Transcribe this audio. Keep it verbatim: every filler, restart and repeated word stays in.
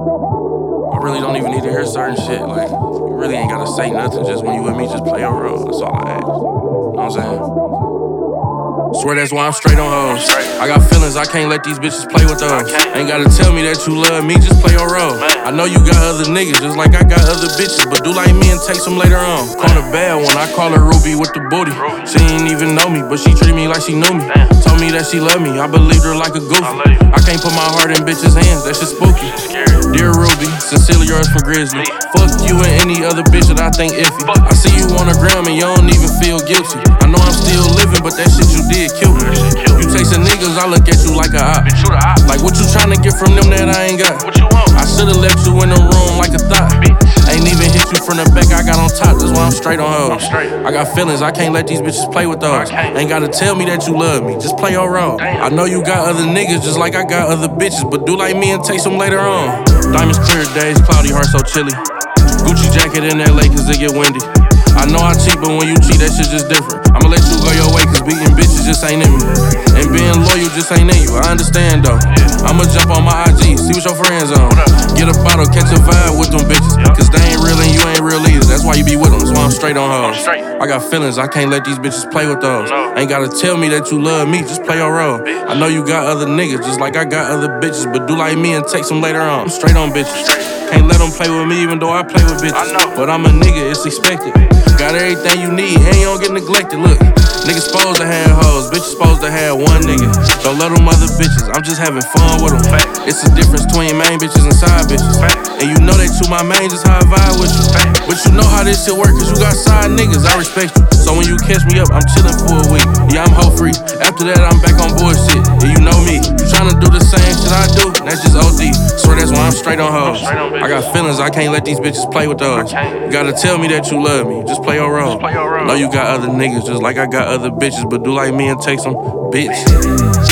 I really don't even need to hear certain shit. Like, you really ain't gotta say nothing. Just when you with me, just play your role. That's all I ask. You know what I'm saying? Swear that's why I'm straight on hoes. I got feelings, I can't let these bitches play with those. Ain't gotta tell me that you love me, just play your role. I know you got other niggas, just like I got other bitches, but do like me and take some later on. Call her bad one, I call her Ruby with the booty. She ain't even know me, but she treat me like she knew me. Told me that she love me, I believed her like a goofy. I can't put my heart in bitches' hands, that shit spooky. Dear Ruby, sincerely yours from Grizzly. Fuck you and any other bitch that I think iffy. I see you on the ground and you don't even feel guilty. I know I'm still living, but that shit you did kill me. You chasing niggas, I look at you like a op. Like what you tryna get from them that I ain't got? I should've left you in the room like a thought. Ain't even hit you from the back, I got on top. That's why I'm straight on hoes. I got feelings, I can't let these bitches play with those. Ain't gotta tell me that you love me, just play your role. I know you got other niggas just like I got other bitches, but do like me and take some later on. Diamonds clear days, cloudy, heart so chilly. Gucci jacket in L A cause it get windy. I know I cheat, but when you cheat, that shit just different. I'ma let you go your way, cause beating bitches just ain't in me. And being loyal just ain't in you, I understand though. I'ma jump on my I G, see what your friends on. Get a bottle, catch a vibe with them bitches. Cause they ain't real and you ain't real either. That's why you be with them, that's why I'm straight on hoes. I got feelings, I can't let these bitches play with those. Ain't gotta tell me that you love me, just play your role. I know you got other niggas, just like I got other bitches, but do like me and take some later on. I'm straight on bitches. Can't let them play with me even though I play with bitches. But I'm a nigga, it's expected. Got everything you need, and you don't get neglected. Look, niggas supposed to have hoes, bitches supposed to have one nigga. Don't let them other bitches, I'm just having fun with them. It's the difference between main bitches and side bitches. And you know that you my main, just how I vibe with you. But you know how this shit work, cause you got side niggas, I respect you. So when you catch me up, I'm chillin' for a week. Yeah, I'm hoe free. After that, I'm back on bullshit. Yeah, you know me. You tryna do the same shit I do, that's just O D. Swear that's why I'm straight on hoes. I got feelings, I can't let these bitches play with those. You gotta tell me that you love me, just play your role. Know you got other niggas, just like I got other bitches, but do like me and take some bitch.